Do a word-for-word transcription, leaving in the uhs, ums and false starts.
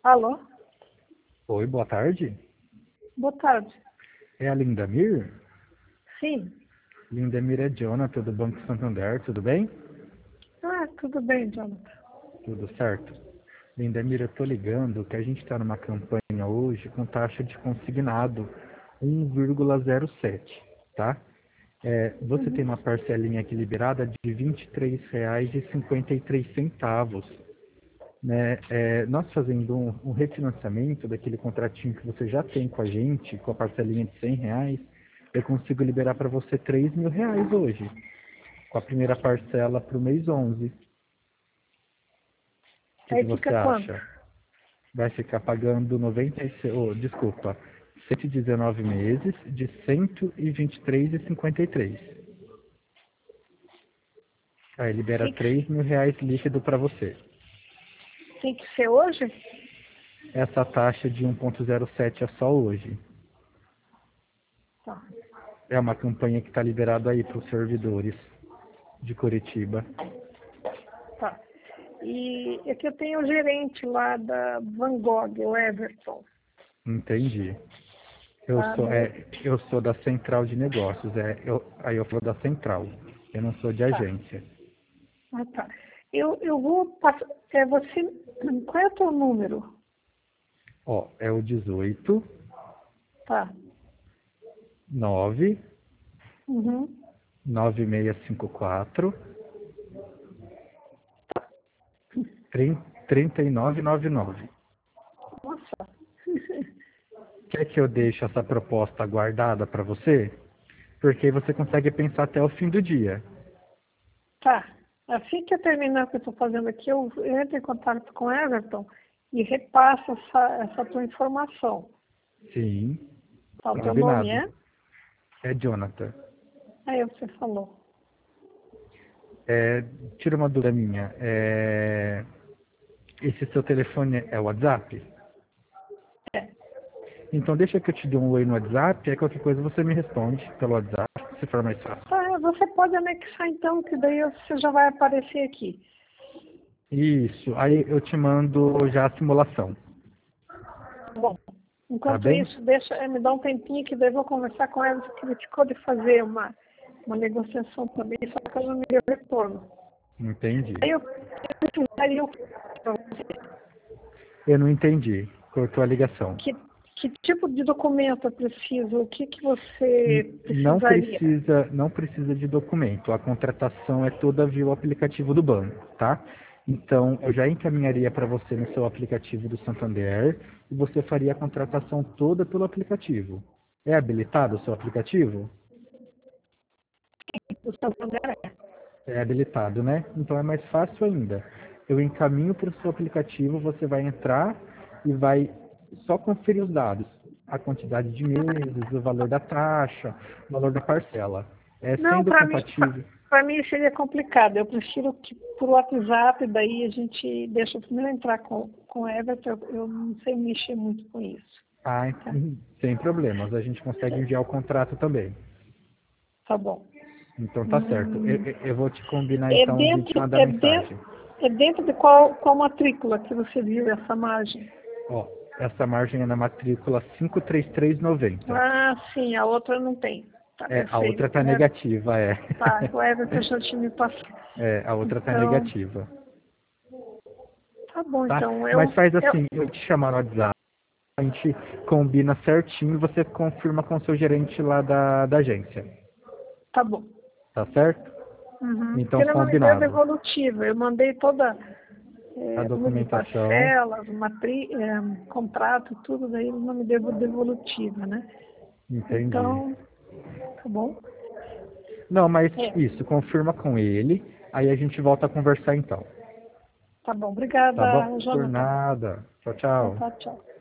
Alô? Oi, boa tarde. Boa tarde. É a Lindamir? Sim. Lindamir é Jonathan, do Banco Santander, tudo bem? Ah, tudo bem, Jonathan. Tudo certo. Lindamir, eu tô ligando que a gente está numa campanha hoje com taxa de consignado um vírgula zero sete, tá? É, você tem Uhum. uma parcelinha aqui liberada de vinte e três reais e cinquenta e três centavos. Né? É, nós fazendo um, um refinanciamento daquele contratinho que você já tem com a gente, com a parcelinha de cem reais, eu consigo liberar para você três mil reais hoje, com a primeira parcela para o mês onze. O que, que Aí fica você quanto? acha? Vai ficar pagando noventa e seis, oh, desculpa, cento e dezenove meses de cento e vinte e três reais e cinquenta e três. Aí libera Tem que, três mil reais líquido para você. tem que ser hoje? Essa taxa de um vírgula zero sete é só hoje. Tá. É uma campanha que está liberada aí para os servidores de Curitiba. Tá. E é que eu tenho o gerente lá da Van Gogh, o Everton. Entendi. Eu Tá? sou, Daí- é, eu sou da central de negócios, é, eu, aí eu sou da central. Eu não sou de Tá. agência. Ah, tá. Eu, eu vou passar. É você. Qual é o teu número? Ó, é o dezoito, Tá. nove, Uhum. nove seis cinco quatro, trinta e nove noventa e nove. Nossa. Quer que eu deixe essa proposta guardada para você? Porque aí você consegue pensar até o fim do dia. Tá. Assim que eu terminar o que eu estou fazendo aqui, eu eu entro em contato com o Everton e repasso essa, essa tua informação. Sim, Tá, o teu nome combinado. é? É Jonathan. Aí você falou. É, tira uma dúvida minha. É, esse seu telefone é o WhatsApp? É. Então deixa que eu te dê um oi no WhatsApp, aí qualquer coisa você me responde pelo WhatsApp, se for mais fácil. Tá, você pode anexar então, que daí você já vai aparecer aqui. Isso, aí eu te mando já a simulação, Bom, tá enquanto bem? isso, deixa, eh, me dá um tempinho que daí eu vou conversar com ela, que ele ficou de fazer uma, uma negociação também, só que ela não me deu retorno. Entendi. Aí eu, eu precisaria para você. Eu não entendi, cortou a ligação. Que, que tipo de documento eu preciso? O que, que N- você Não precisaria? precisa, não precisa de documento, a contratação é toda via o aplicativo do banco, tá? Então, eu já encaminharia para você no seu aplicativo do Santander e você faria a contratação toda pelo aplicativo. É habilitado o seu aplicativo? O Santander é. É habilitado, né? Então é mais fácil ainda. Eu encaminho para o seu aplicativo, você vai entrar e vai só conferir os dados. A quantidade de meses, o valor da taxa, o valor da parcela. É, Não, sendo para mim, compatível. para mim seria complicado. Eu prefiro que por WhatsApp, daí a gente deixa eu primeiro entrar com, com o Everton, eu, eu não sei mexer muito com isso. Ah, Tá, hum, sem problemas. A gente consegue enviar o contrato também. tá bom. Então tá certo. Eu, Hum, eu- eu vou te combinar é então de te dentro, mandar é dentro, mensagem. é dentro de qual, qual matrícula que você viu essa margem? Ó, essa margem é na matrícula cinco três três noventa. Ah, sim, a outra não tem. Tá É, a outra perfeito. tá É, negativa, é. tá, o Everton já tinha me passado. É, a outra tá Então, negativa. tá bom, Tá? então Mas eu, faz eu assim, eu te chamar no WhatsApp, a gente combina certinho e você confirma com o seu gerente lá da, da agência. tá bom. Tá certo? Uhum. Porque Então ele não me deu combinado. devolutiva. Eu mandei toda A é, número de documentação. parcelas, matri, é, contrato, tudo, daí ele não me deu devolutiva, né? Entendi. Então, tá bom? Não, mas É, isso, confirma com ele, aí a gente volta a conversar então. tá bom. Tá bom? Obrigada, Por Jonathan. nada. Tchau, Então tchau. tá, tchau.